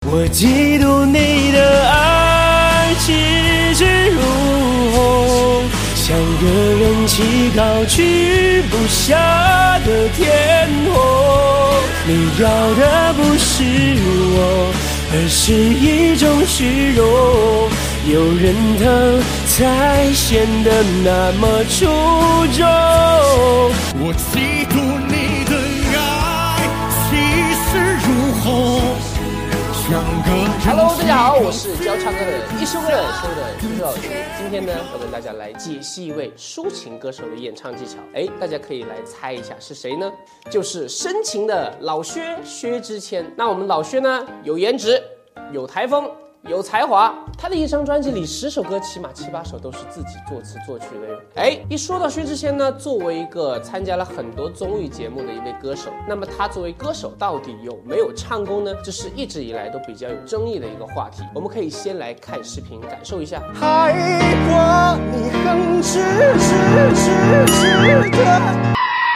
我嫉妒你的爱气势如虹，像个人气高居不下的天后。你要的不是我，而是一种虚荣，有人疼才显得那么出众。 我嫉妒你的爱气势如虹。 Hello， 大家好，我是教唱歌的一休哥的邱老师。今天呢，我跟大家来解析一位抒情歌手的演唱技巧。大家可以来猜一下是谁呢？就是深情的老薛之谦。那我们老薛呢，有颜值，有台风，有才华，他的一张专辑里10首歌起码7、8首都是自己作词作曲的哟。一说到薛之谦呢，作为一个参加了很多综艺节目的一位歌手，那么他作为歌手到底有没有唱功呢？这是一直以来都比较有争议的一个话题。我们可以先来看视频感受一下。 海过你很直的，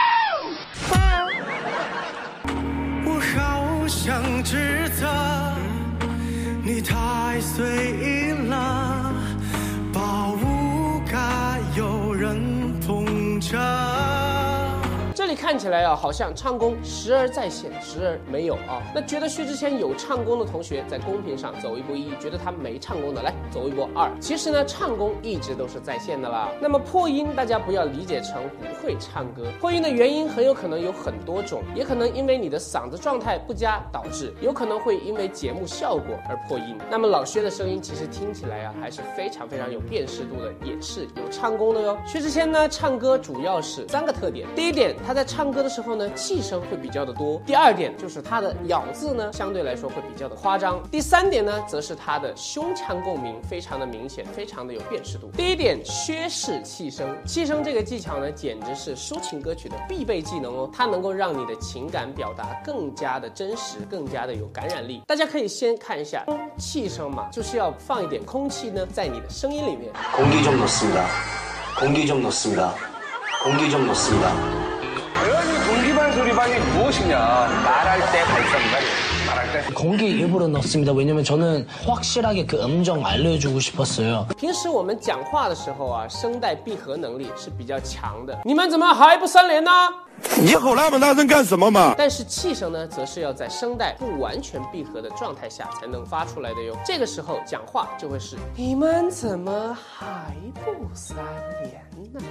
我好想指责你太随意了，宝物该有人捧着。 这里看起来好像唱功时而在线，时而没有啊。那觉得薛之谦有唱功的同学，在公屏上走一波1，觉得他没唱功的来走一波2。其实呢，唱功一直都是在线的啦。那么破音，大家不要理解成不会唱歌，破音的原因很有可能有很多种，也可能因为你的嗓子状态不佳导致，有可能会因为节目效果而破音。那么老薛的声音其实听起来还是非常有辨识度的，也是有唱功的哟。薛之谦呢，唱歌主要是3个特点。第一点，他在唱歌的时候呢，气声会比较的多。第二点就是他的咬字呢，相对来说会比较的夸张。第3点呢，则是他的胸腔共鸣非常的明显，非常的有辨识度。第一点，薛式气声。气声这个技巧呢，简直是抒情歌曲的必备技能哦，它能够让你的情感表达更加的真实，更加的有感染力。大家可以先看一下气声嘛，就是要放一点空气呢，在你的声音里面。 공기 좀 넣습니다. 공기 좀 넣습니다. 공기 좀 넣습니다. 공기반 소리반이 무엇이냐? 말할 때 발성이다. 말할 때 공기 일부러 넣습니다. 왜냐면 저는 확실하게 그 음정 알려주고 싶었어요. 平时我们讲话的时候啊，声带闭合能力是比较强的。你们怎么还不3连呢？ 你吼那么大声干什么嘛？ 但是气声呢，则是要在声带不完全闭合的状态下才能发出来的哟。这个时候讲话就会是你们怎么还不3连呢？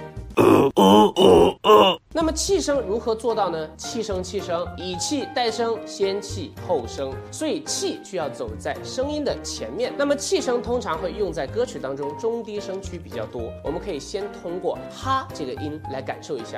那么气声如何做到呢？气声，以气带声，先气后声，所以气需要走在声音的前面。那么气声通常会用在歌曲当中中低声区比较多。我们可以先通过哈这个音来感受一下，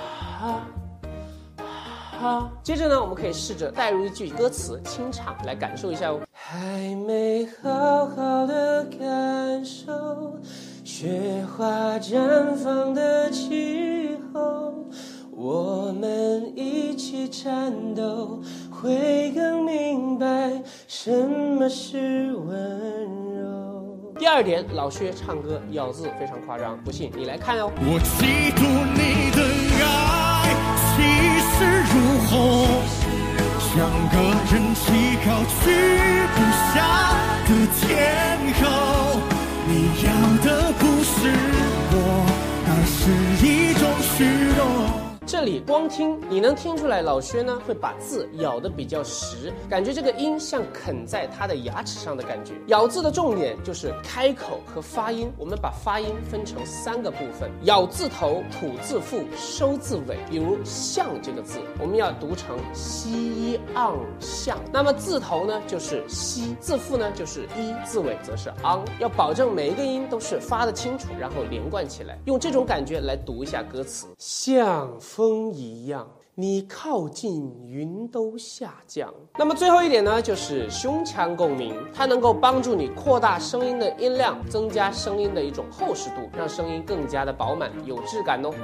哈。接着呢，我们可以试着带入一句歌词清唱来感受一下哦。还没好好的感受雪花绽放的气候，我们一起颤抖，会更明白什么是温柔。第二点，老薛唱歌咬字非常夸张，不信你来看哦。 我嫉妒你的爱气势如虹，像个人气高居不下的天后。你要的不是我，而是一种虚荣。 这里光听你能听出来，老薛呢会把字咬得比较实，感觉这个音像啃在他的牙齿上的感觉。咬字的重点就是开口和发音，我们把发音分成3个部分：咬字头、吐字腹、收字尾。比如像这个字，我们要读成西昂像，那么字头呢就是西，字腹呢就是一，字尾则是昂，要保证每一个音都是发得清楚，然后连贯起来。用这种感觉来读一下歌词：像风一样，你靠近云都下降。那么最后一点呢，就是胸腔共鸣，它能够帮助你扩大声音的音量，增加声音的一种厚实度，让声音更加的饱满有质感哦。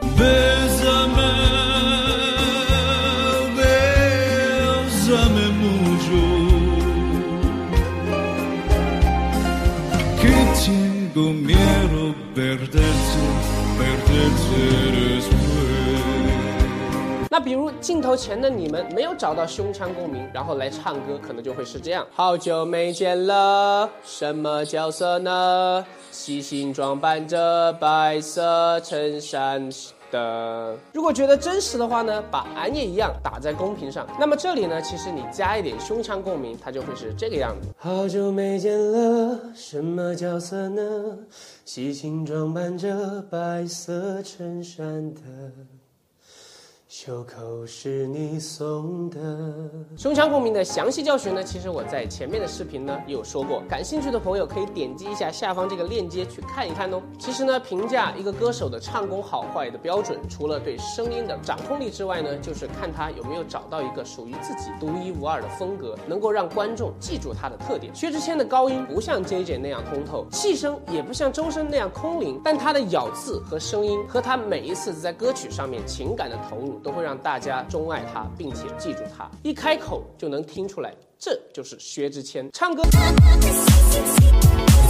那比如镜头前的你们没有找到胸腔共鸣，然后来唱歌，可能就会是这样：好久没见了，什么角色呢？细心装扮着白色衬衫的。如果觉得真实的话呢，把俺也一样打在公屏上。那么这里呢，其实你加一点胸腔共鸣，它就会是这个样子。好久没见了，什么角色呢？细心装扮着白色衬衫的。袖口是你送的。胸腔共鸣的详细教学呢，其实我在前面的视频呢也有说过，感兴趣的朋友可以点击一下下方这个链接去看一看哦。其实呢，评价一个歌手的唱功好坏的标准，除了对声音的掌控力之外呢，就是看他有没有找到一个属于自己独一无二的风格，能够让观众记住他的特点。薛之谦的高音不像 JJ 那样通透，气声也不像周深那样空灵，但他的咬字和声音，和他每一次在歌曲上面情感的投入，都会让大家钟爱他，并且记住他。一开口就能听出来，这就是薛之谦唱歌。